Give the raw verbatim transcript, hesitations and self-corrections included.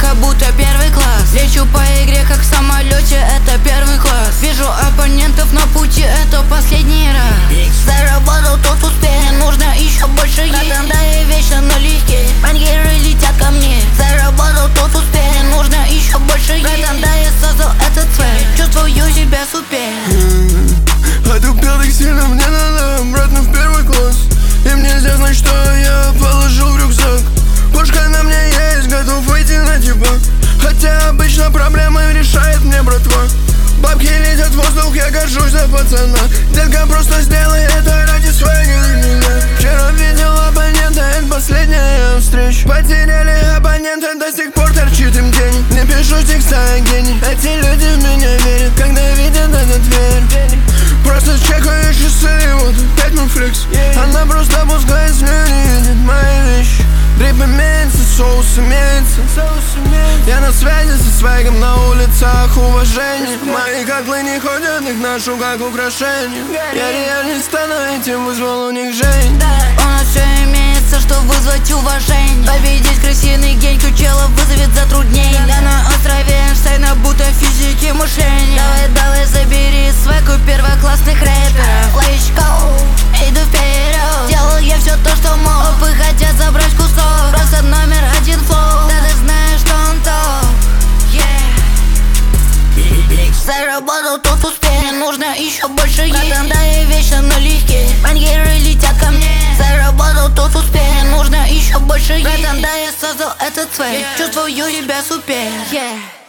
как будто первый класс. Лечу по игре, как в самолете, это первый класс. Вижу оппонентов на пути, это последний раз. Заработал тот успех, нужно еще больше есть. Братан, да я вечно налегке, бангеры летят ко мне. Заработал тот успех, нужно еще больше есть. Братан, да я создал этот цвет, чувствую себя супер. Отупел так сильно, мне надо обратно в первый класс. Им нельзя знать, что я положил в рюкзак. Пушка на мне есть, готов выйти на типа. Хотя обычно проблемы решает мне братва. Бабки летят в воздух, я горжусь за пацана. Детка, просто сделай это ради своей меня. Вчера видел абонента, это последняя встреча. Потеряли абонента, до сих пор торчит им день. Не пишу текста, я гений. Эти люди в меня верят, когда видят этот дверь. Просто чекаю часы, вот опять мой флекс. Она просто пускает слюни, видит мои вещи. Дрип имеется, соус имеется. Я на связи со свегом на улицах, уважение. Мои котлы не ходят, их ношу как украшение. Я реально стану этим, вызвал у них жень. У нас все имеется, что вызвать уважение. Победить крысиный гень, чела вызовет затруднение. Я на острове Эйнштейна, будто физики мышления. Давай, давай, забери свеку первоклассных рэперов. Let's go, иду вперед. Делал я все то, что мог. Опы хотят забрать кусок, просто номер один флоу. Да ты знаешь, что он топ, yeah. Заработал тот успех, нужно еще больше есть. Братан, да я вечно налегке, бангеры летят ко мне. Заработал тот успех, нужно еще больше есть. Братан, да я создал этот цвет, чувствую себя супер, yeah.